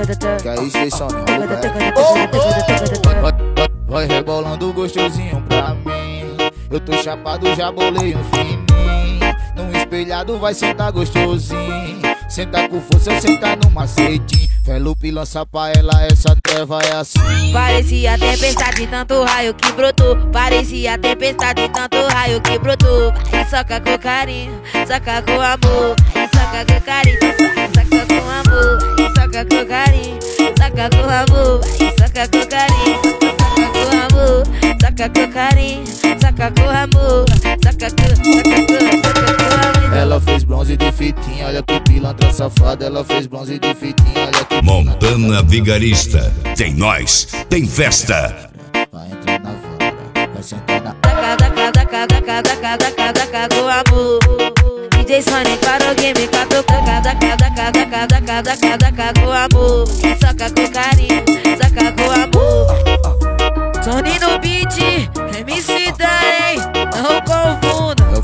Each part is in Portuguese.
Que é isso, eles são vai rebolando gostosinho pra mim. Eu tô chapado, já bolei um fininho. Num espelhado vai sentar gostosinho. Senta com força, senta no macetinho. Felupe lança pra ela, essa treva é assim. Parecia tempestade, tanto raio que brotou. Parecia tempestade, tanto raio que brotou. Vai, soca com carinho, soca com amor. Vai, soca com carinho, soca com amor. Vai, soca com carinho, soca com amor. Vai, soca com carinho, soca com amor. Soca com carinho, soca com amor. Soca com amor. Ela fez bronze de fitinha, olha que pilantra safada. Ela fez bronze de fitinha, olha que Montana Vigarista. Tem nós, tem festa. vai entrar na vara, vai sentar na Daca com amor. DJ Sony para o game, daca com amor. Soca com carinho, soca com amor. Sony no beat, MC Dane, não confunda. Eu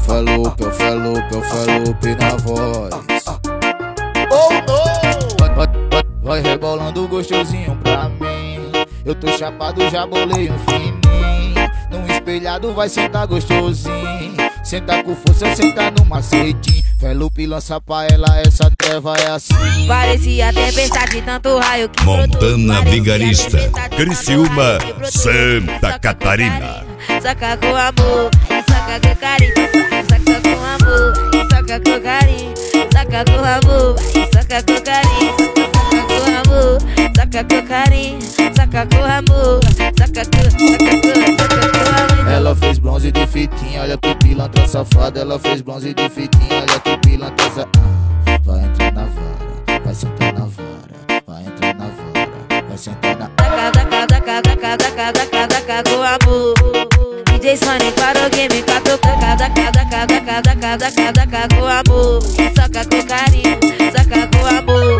falo na voz. Oh no! Vai rebolando gostosinho pra mim. Eu tô chapado, já bolei um fininho. Num espelhado vai sentar gostosinho. Senta com força, senta no macetinho. Felupe lança pra ela, essa treva é assim. Parecia tempestade, tanto raio que Montana Vigarista, Criciúma, Santa Catarina. Soca com amor, soca com carinho, soca com amor, soca com carinho, soca com amor, soca com carinho, soca com amor, soca com carinho, soca com amor, soca com amor. Ela fez bronze de fitinha, olha que pilantra safada. Ela fez bronze de fitinha, olha que pilantra safada. Vai entrar na vara, vai sentar na vara. Vai entrar na vara, vai sentar na Daca com amor. DJ Sony para o game, daca com amor. Soca com carinho, soca com amor.